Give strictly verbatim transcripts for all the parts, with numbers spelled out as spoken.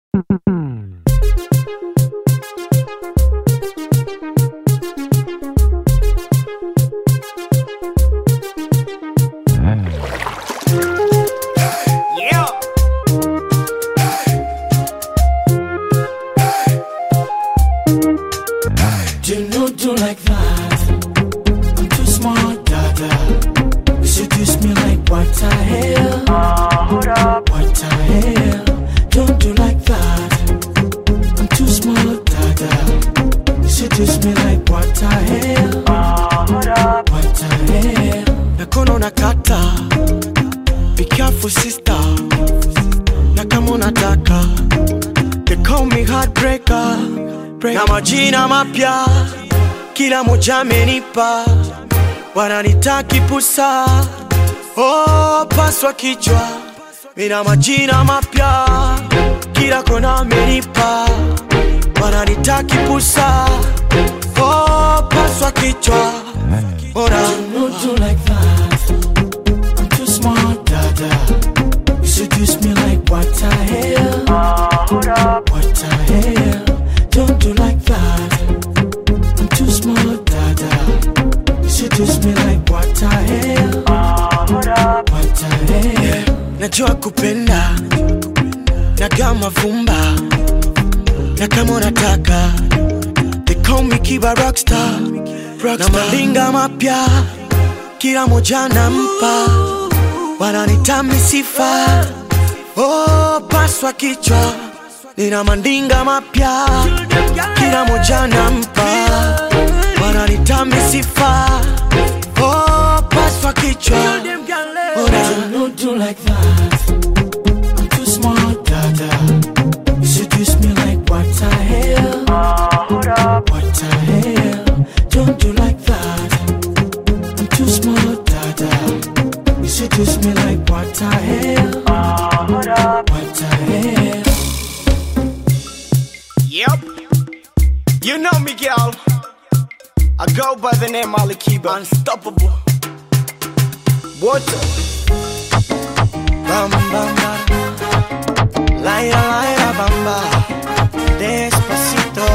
Kila moja amenipa wananita kipusa, oh paswa kichwa, mina majina mapya. Kila kona amenipa wananita kipusa, oh paswa kichwa. Ora, don't do like that. I'm too smart, dada. You seduce me like what the hell? Uh, hold up. What the hell? Don't do like that. I'm too smart, dada. You seduce me like what the hell? Uh, hold up. What the hell? Najua kupenda na kama vumba na kama unataka. They call me Kiba Rockstar, Rockstar. Na malinga mapya kila moja nampa, wananita misifa, oh paswa kichwa. Nina mandinga mapya kila moja nampa, wananita misifa, oh paswa kichwa. Don't do like that. I'm too smart, dada. You seduce me like what the hell? Uh, hold up. What the hell? Don't do like that. I'm too smart, dada. You seduce me like what the hell? Uh, hold up. What the hell? Yep, you know me, girl. I go by the name Ali Kiba, unstoppable. Water. Bam bam bam, laira laira bamba, despacito,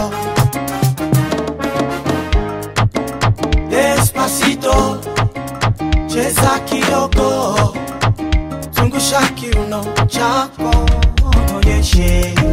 despacito, cheza kidogo, zungusha kiuno chako, onyeshe